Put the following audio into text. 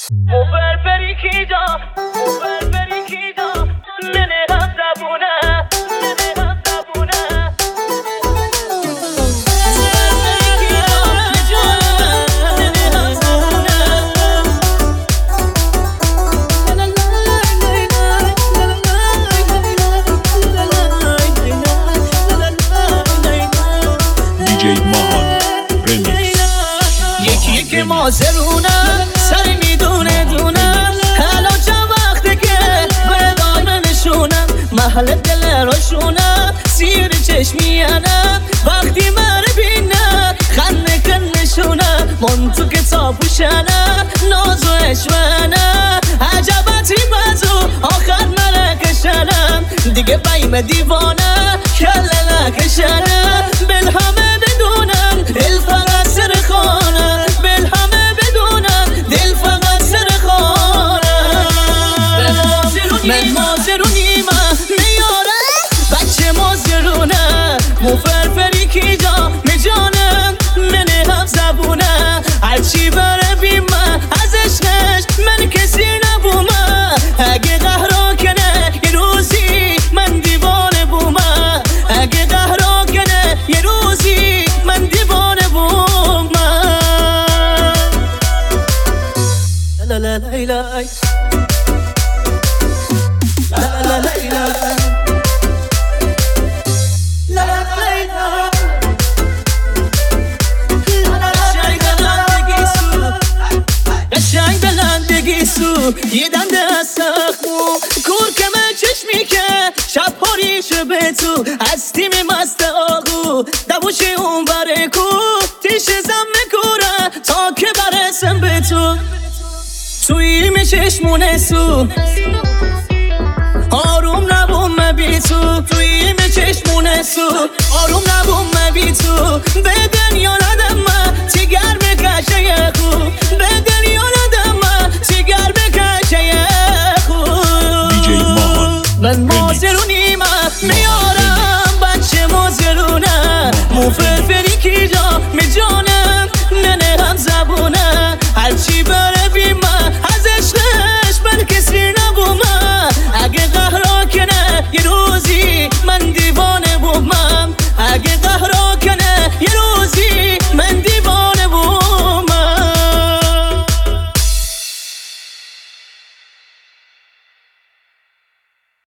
مفرفری کی جا مفرفری کی جا منه هم زبونه منه هم زبونه یکی که مازرونه سر میدونه دونه حالا چند وقته که بدان نشونم محل دل روشونه سیر چشمیانه وقتی من بینه خنده کن نشونه من تو کتاب پوشنه ناز و اشوانه عجبتی مزو آخر ملکشنم دیگه بیم دیوانه کله نکشنه بل همه بدونم دل فقط سر خانه بل همه بدونم دل فقط سر خانه من مازرونیم میاره بچه مازرونه مفرفری کی جا میجانم منه هم زبونه هرچی بره بیمه ازش نش من کسی نبومه اگه قهرا کنه یه روزی من دیوانه بومه اگه قهرا کنه یه روزی من دیوانه بومه لا لا لا لا لا لا قشنگ بلندگی سو یه دنده از سخمو کور کمه چشمی که شب پاریشه به تو از تیم مست آقو دوشه اون بره کو تیش زم میکوره تا که برسم به تو توی چشمونه سو آروم نبوم بی تو توی چشمونه سو آروم نبوم بی تو به دنیا ندم تیگر بکشه خو به دنیا ندم تیگر بکشه خو من مازرونیم میارم بچه مازرونه مفرفری کی جا میجانم منه هم زبونه هرچی بره بیمه ازش نش من کسی نبومه اگه قهرا کنه یه روزی من